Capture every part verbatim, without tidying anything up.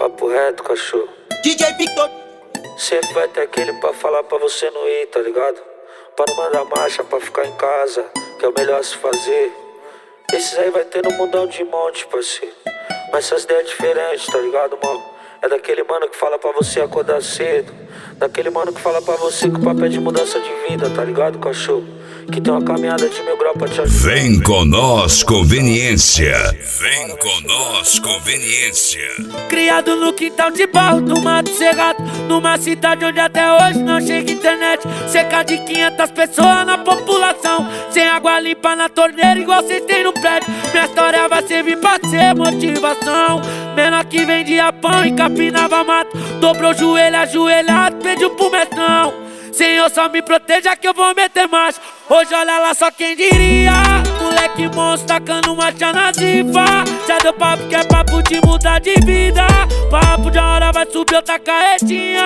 papo reto, cachorro. D J Victor. Sempre vai ter aquele pra falar pra você não ir, tá ligado? Pra não mandar marcha, pra ficar em casa, que é o melhor a se fazer. Esses aí vai ter no mundão de monte, parceiro. Mas essas ideias diferentes, tá ligado, mano? É daquele mano que fala pra você acordar cedo. Daquele mano que fala pra você que o papo é de mudança de vida, tá ligado, cachorro? Que tem uma caminhada de mil graus pra te ajudar. Vem com nós, conveniência. Vem com nós, conveniência. Criado no quintal de barro, do mato cerrado, numa cidade onde até hoje não chega internet. Cerca de quinhentas pessoas na população, sem água limpa na torneira igual cês tem no prédio. Minha história vai servir pra ser motivação. Menor que vendia pão e capinava mato, dobrou o joelho ajoelhado, pediu pro mestrão: Senhor, só me proteja que eu vou meter marcha. Hoje olha lá só quem diria, moleque monstro tacando marcha na zifa. Já deu papo que é papo de mudar de vida. Papo de hora vai subir outra carretinha.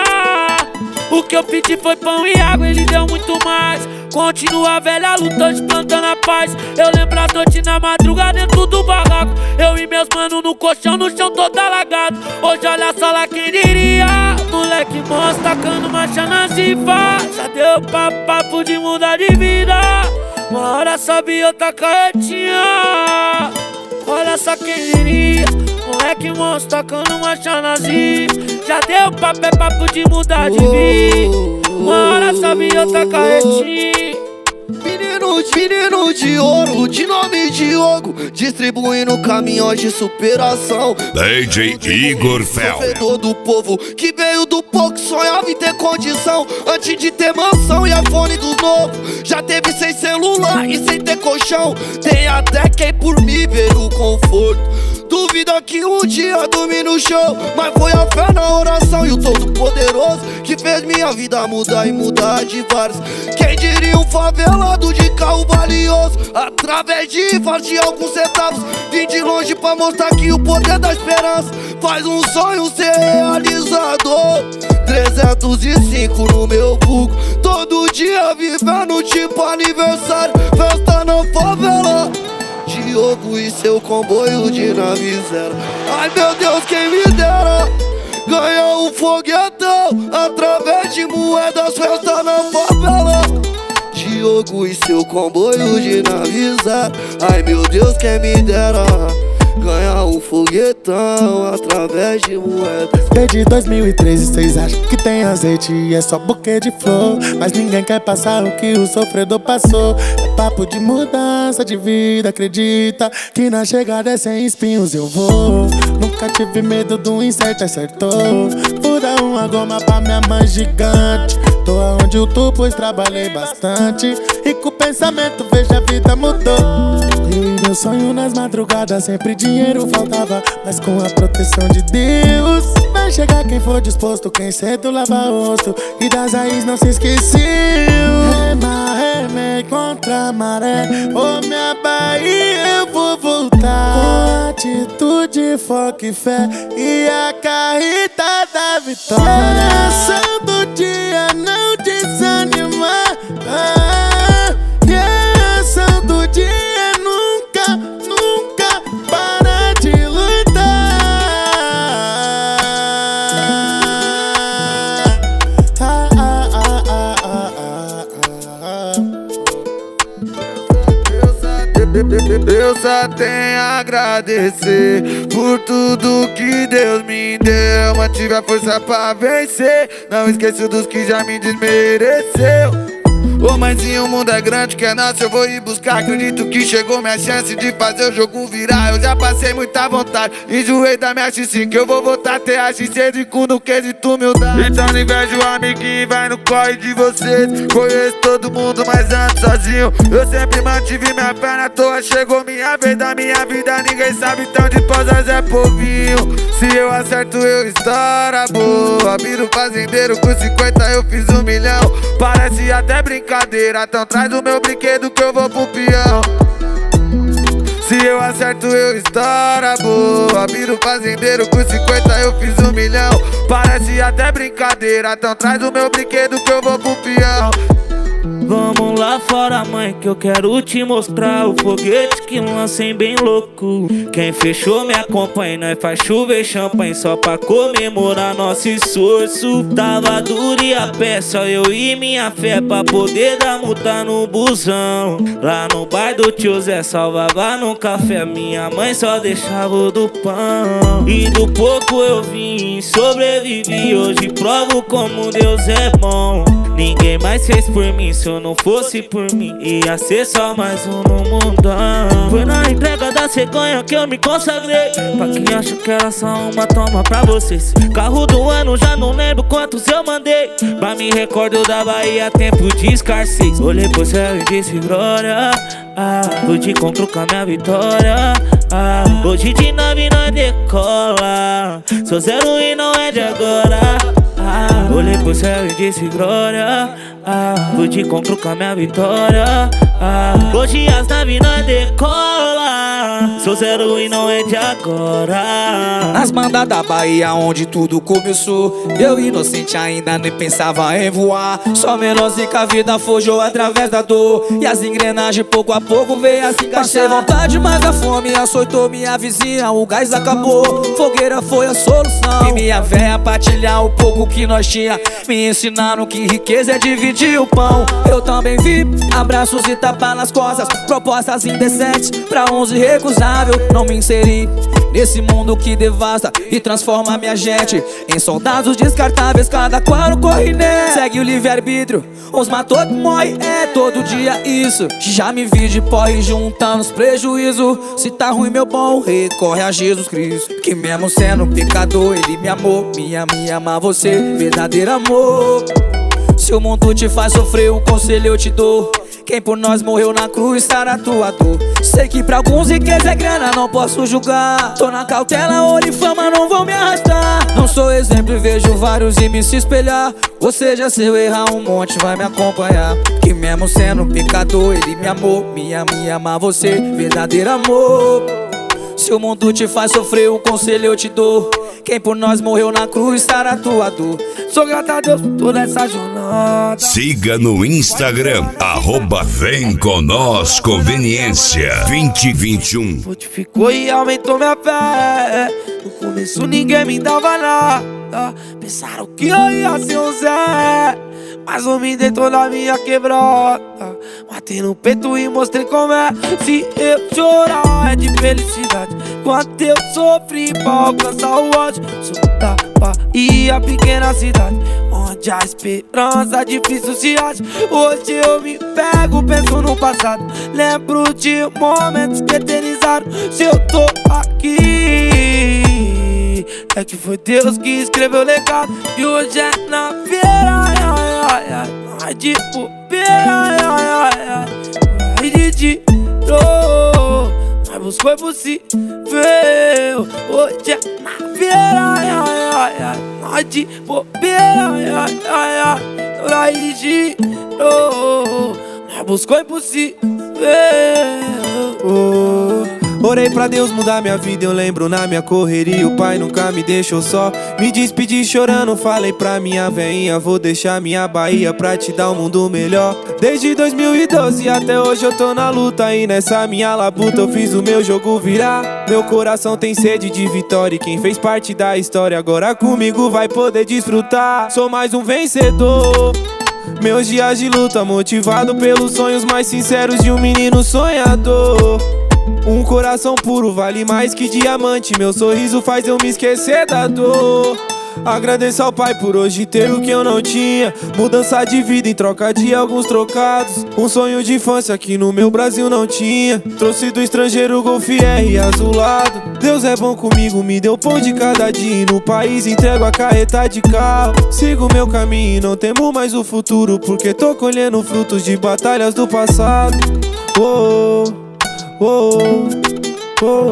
O que eu pedi foi pão e água, ele deu muito mais. Continua a velha luta, hoje plantando a paz. Eu lembro as noites na madrugada dentro do barraco, eu e meus manos no colchão, no chão todo alagado. Hoje olha só lá quem diria, moleque monstro tacando marcha na zifa. Já deu papo, papo de mudar de vida. Uma hora sobe outra carretinha. Olha só quem diria, moleque monstro tacando marcha na zifa. Já deu papo, é papo de mudar de vida. Uma hora sobe outra carretinha. Menino, menino de ouro, de nome Diogo, distribuindo caminhões de superação. D J Igor Fel, sofredor do povo que veio do pouco, sonhava em ter condição. Antes de ter mansão e iPhone dos novos, já teve sem celular e sem ter colchão. Tem até quem por mim veio o conforto. Duvida que um dia dormi no chão, mas foi a fé na oração e o Todo-Poderoso que fez minha vida mudar e mudar de vários. Quem diria um favelado de carro valioso, através de faz de alguns centavos. Vim de longe pra mostrar que o poder da esperança faz um sonho ser realizado. Trezentos e cinco no meu buco, todo dia vivendo tipo aniversário, festa na favela. Diogo e seu comboio de nave zero. Ai meu Deus, quem me dera ganhar um foguetão através de moedas, festa na favela. Diogo e seu comboio de nave zero. Ai meu Deus, quem me dera ganhar um foguetão através de moedas. Desde dois mil e treze cês acham que tem azeite e é só buquê de flor, mas ninguém quer passar o que o sofredor passou. É papo de mudança de vida, acredita que na chegada é sem espinhos eu vou. Nunca tive medo do incerto, acertou. Fura uma goma pra minha mãe gigante. Tô onde eu tô, pois trabalhei bastante, e com o pensamento vejo a vida mudou. Eu e meu sonho nas madrugadas, sempre dinheiro faltava, mas com a proteção de Deus vai chegar quem for disposto, quem cedo lava o rosto e das raízes não se esqueceu. Rema, remei contra a maré, ô minha Bahia eu vou voltar. Com atitude, foco e fé e a carreta da vitória. Oração do dia, não desanimar. Ah, e a ação do dia nunca, nunca para de lutar. Ah, ah, ah, ah, ah, ah, ah. Eu só tenho a agradecer por tudo que Deus me deu. Mantive a força pra vencer, não esqueço dos que já me desmereceu. Ô mãezinho, o mundo é grande, que é nosso, eu vou ir buscar. Acredito que chegou minha chance de fazer o jogo virar. Eu já passei muita vontade, enjoei da minha X cinco, eu vou voltar a ter a X seis de cu no quesito humildade. Então não invejo o amiguinho e vai no corre de vocês. Conheço todo mundo, mas ando sozinho. Eu sempre mantive minha pé na toa, chegou minha vez da minha vida. Ninguém sabe tão de posas é povinho. Se eu acerto eu estoura boa. Viro fazendeiro, com cinquenta eu fiz um milhão. Parece até brincadeira, então traz o meu brinquedo que eu vou pro peão. Se eu acerto eu estoura boa. Viro fazendeiro, com cinquenta eu fiz um milhão. Parece até brincadeira, então traz o meu brinquedo que eu vou pro peão. Vamos lá fora, mãe, que eu quero te mostrar o foguete que lancem bem louco. Quem fechou me acompanha, nós faz chover champanhe só pra comemorar nosso esforço. Tava duro e a pé, só eu e minha fé pra poder dar multa no busão. Lá no bar do tio Zé salvava no café, minha mãe só deixava o do pão. E do pouco eu vim, sobrevivi, hoje provo como Deus é bom. Ninguém mais fez por mim, se eu não fosse por mim ia ser só mais um no mundão. Foi na entrega da cegonha que eu me consagrei. Pra quem acha que era só uma toma pra vocês. Carro do ano, já não lembro quantos eu mandei. Mas me recordo da Bahia, tempo de escassez. Olhei pro céu e disse glória, ah, hoje encontro com a minha vitória, ah, hoje de nave nós decola. Sou zero e não é de agora, ah, olhei pro céu e disse glória, ah, hoje encontro com a minha vitória, ah, hoje as naves nós decola. Sou zero e não é de agora. Nas bandas da Bahia onde tudo começou, eu inocente ainda nem pensava em voar. Só menorzinho que a vida forjou através da dor, e as engrenagens pouco a pouco veio a se encaixar. Passei vontade, mas a fome açoitou minha vizinha. O gás acabou, fogueira foi a solução. E minha véia partilhar o pouco que nós tinha. Me ensinaram que riqueza é dividir o pão. Eu também vi abraços e tapas nas costas, propostas indecentes pra uns irrecusáveis. Não me inseri nesse mundo que devasta e transforma minha gente em soldados descartáveis. Cada qual corre nessa, segue o livre-arbítrio, uns matou que morre, é todo dia isso. Já me vi de porre juntando os prejuízos. Se tá ruim meu bom, recorre a Jesus Cristo, que mesmo sendo pecador ele me amou. Minha, me ama você, verdadeiro amor. Se o mundo te faz sofrer, um conselho eu te dou: quem por nós morreu na cruz está na tua dor. Sei que pra alguns riqueza é grana, não posso julgar. Tô na cautela, ouro e fama não vão me arrastar. Não sou exemplo e vejo vários e me se espelhar. Ou seja, se eu errar um monte vai me acompanhar. Que mesmo sendo pecador ele me amou. Minha, me ama você, verdadeiro amor. Se o mundo te faz sofrer, um conselho eu te dou: quem por nós morreu na cruz está na tua dor. Sou grato a Deus por toda essa jornada. Siga no Instagram, arroba Vem Com Nós Conveniência vinte e vinte e um. Fortificou e aumentou minha fé. No começo ninguém me dava nada. Pensaram que eu ia ser um Zé, mas eu me dei toda a minha quebrada. Matei no peito e mostrei como é. Se eu chorar é de felicidade, quanto eu sofri pra alcançar o ódio. Sou da Bahia, pequena cidade, onde a esperança difícil se acha. Hoje eu me pego, penso no passado, lembro de momentos que eternizaram. Se eu tô aqui, é que foi Deus que escreveu o legado. E hoje é na feira, ai, ai, ai, ai, ai, de bobeira, ai, ai, ai, ai, ai, de tiro, mas buscou impossível. Hoje é na feira, ai, ai, ai, ai, ai, de bobeira, ai, ai, ai, ai, ai, de tiro, mas buscou impossível. Orei pra Deus mudar minha vida, eu lembro na minha correria o pai nunca me deixou só. Me despedi chorando, falei pra minha veinha: vou deixar minha Bahia pra te dar um mundo melhor. Desde dois mil e doze até hoje eu tô na luta, e nessa minha labuta eu fiz o meu jogo virar. Meu coração tem sede de vitória, e quem fez parte da história agora comigo vai poder desfrutar. Sou mais um vencedor, meus dias de luta motivado pelos sonhos mais sinceros de um menino sonhador. Um coração puro vale mais que diamante, meu sorriso faz eu me esquecer da dor. Agradeço ao pai por hoje ter o que eu não tinha, mudança de vida em troca de alguns trocados. Um sonho de infância que no meu Brasil não tinha, trouxe do estrangeiro Golf R azulado. Deus é bom comigo, me deu pão de cada dia, e no país entrego a carreta de carro. Sigo meu caminho e não temo mais o futuro, porque tô colhendo frutos de batalhas do passado. Oh, oh, oh,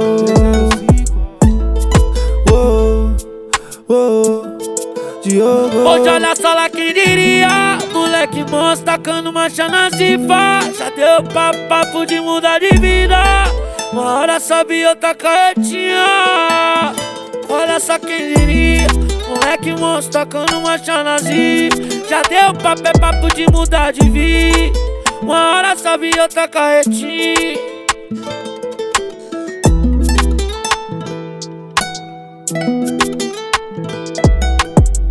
oh, oh, oh, Diogo. Hoje olha só lá quem diria, moleque monstro tacando mancha na cifa. Já deu papo, papo de mudar de vida, uma hora sobe outra carretinha. Olha só quem diria. Moleque monstro tocando uma chanazinha. Já deu papo, é papo de mudar de vida. Uma hora sobe e outra carretinha.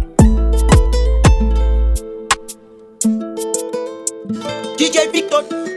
D J Victor.